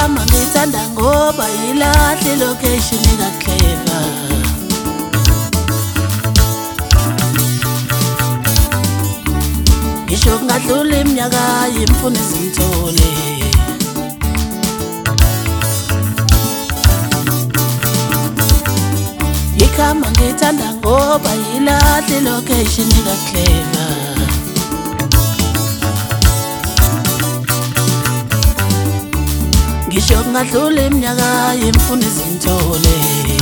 Igama ngithanda ngoba yilahle location kaClever. Ngisho kungadlula iminyaka imfuna izimthole. Igama ngithanda ngoba yilahle location kaClever. Ngisho kungadlula iminyaka imfuna izimthole.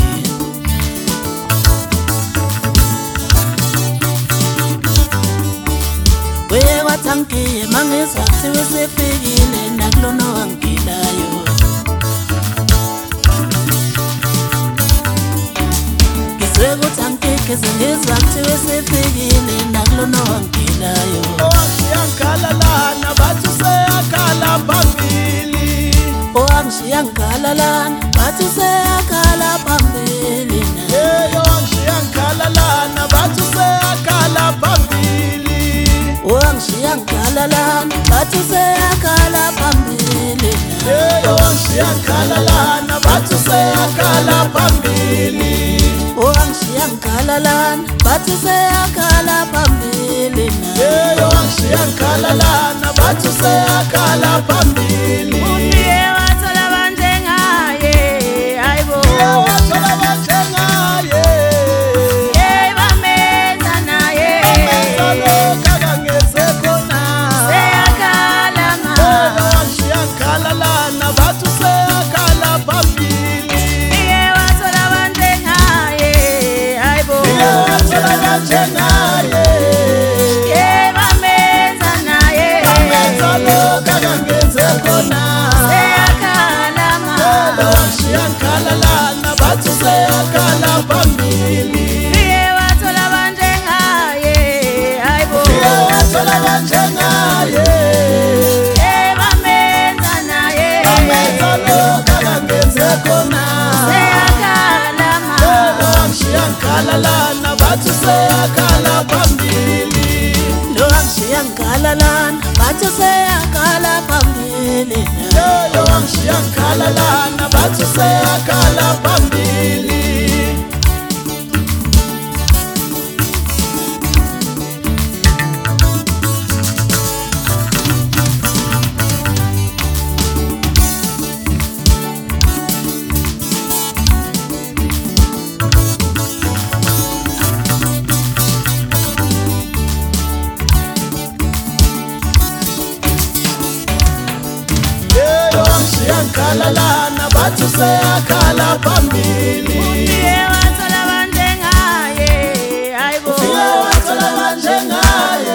Kuye kwathangiye mangizwa kuthiwa sefikile nakulona wangilayo. Ngizwe kuthi angigeze ngizwa kuthiwa sefikile nakulona wangilayo. Owangishiyangalalana bathi useyakhala phambili. Owangishiyangalalana bathi useyakhala phambili. Owangishiyangalalana bathi useyakhala phambili. Owangishiyangalalana bathi useyakhala phambili. Owangishiyangalalana bathi useyakhala phambili. Owangishiyangalalana bathi useyakhala phambili. Owangishiyangalalana bathi useyakhala phambili. Uye wathola banjengaye, hayibo. Wathola banjengaye. Bamenza naye. Bamenza lokhu akangenze khona. Seyakhala ma. Owangishiyangalalana bathi useyakhala phambili. Wathola banjengaye, hayibo. Wathola banjengaye. Bamenza naye. Bamenza lokhu akangenze khona. Seyakhala ma. Owangishiyangalalana bathi useyakhala phambili. Wathola banjengaye, hayibo. Wathola banjengaye. Bamenza naye. Bamenza lokhu akangenze khona. Seyakhala ma. Owangishiyangalalana bathi useyakhala phambili. Owangishiyangalalana bathi useyakhala phambili. Owangishiyangalalana bathi useyakhala phambili. Owangishiyangalalana bathi useyakhala phambili. Wathola banjengaye, hayibo. Wathola banjengaye.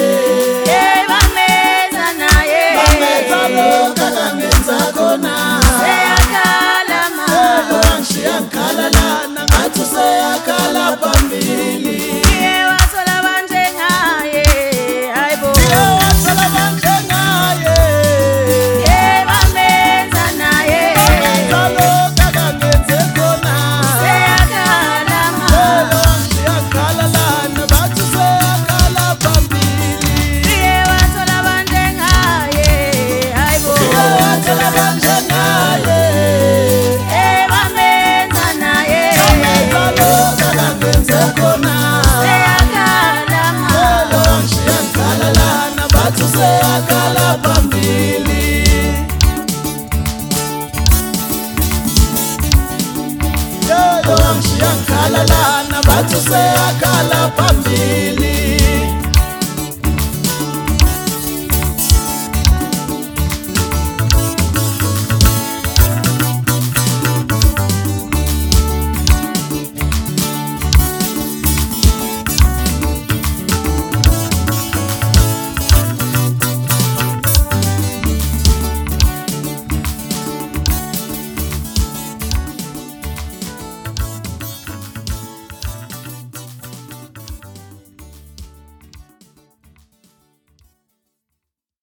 Bamenza naye. Bamenza lokhu akangenza khona. Seyakhala ma. Owangishiyangalalana ngathi useyakhala phambili. Wathola banjengaye, hayibo. Wathola banjengaye. Bamenza naye. Bamenza lokhu akangenze khona. Seyakhala ma. Owangishiyangalalana bathi useyakhala phambili. Wathola banjengaye, hayibo. Wathola banjengaye. Bamenza naye. Bamenza lokhu akangenze khona. Seyakhala ma. Owangishiyangalalana bathi useyakhala phambili. Owangishiyangalalana bathi useyakhala phambili.